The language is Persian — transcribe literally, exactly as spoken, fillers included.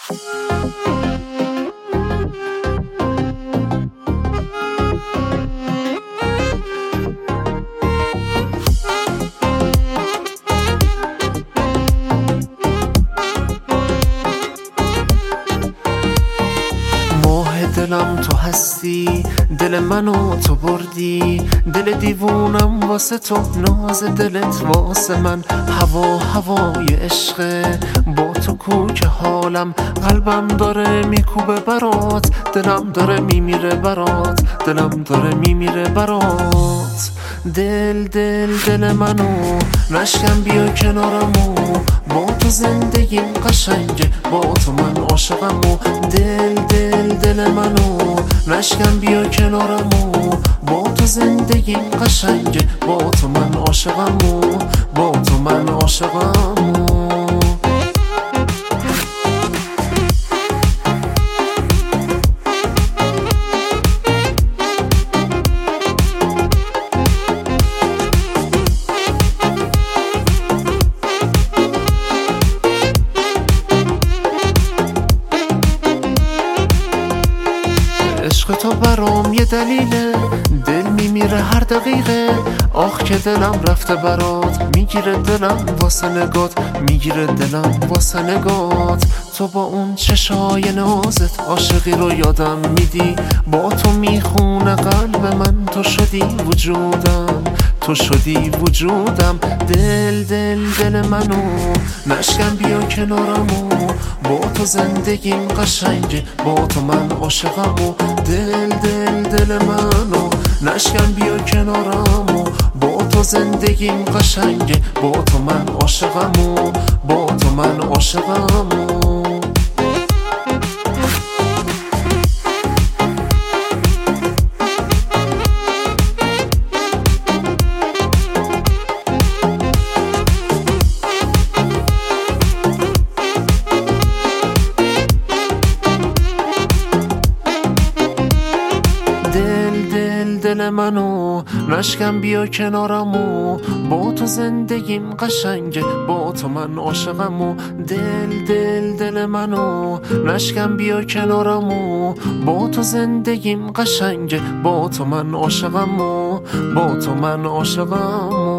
دلم تو هستی، دل منو تو بردی، دل دیوونم واسه تو، ناز دلت واسه من هوا هوای عشقه، با تو کو که حالم، قلبم داره میکوبه برات، دلم داره میمیره برات، دلم داره میمیره برات. دل دل دل منو نشکن، بیا کنارمو، با تو زندگیم قشنگه، با تو من عاشقمو. دل دل دل منو نشکن، بیا کنارمو، با تو زندگیم قشنگه، با تو من عاشقمو، با تو من عاشقمو. عشق تو برام یه دلیله، دل میمیره هر دقیقه، آخ که دلم رفته برات، میگیره دلم واسه نگات، میگیره دلم واسه نگات. تو با اون چشای نازت عاشقی رو یادم میدی، با تو میخونه قلب من، تو شدی وجودم، تو شدی وجودم. دل دل دل منو نشکن، بیا کنارمو، با تو زندگیم قشنگه، با تو من عاشقمو. دل دل دل منو نشکن، بیا کنارمو، با تو زندگیم قشنگه، با تو من عاشقمو، با تو من عاشقمو. دل منو نشکن، بیا کنارمو، با تو زندگیم قشنگه، با تو من عاشقمو. دل دل دل منو نشکن، بیا کنارمو، با تو زندگیم قشنگه، با تو من عاشقمو، با تو من عاشقمو.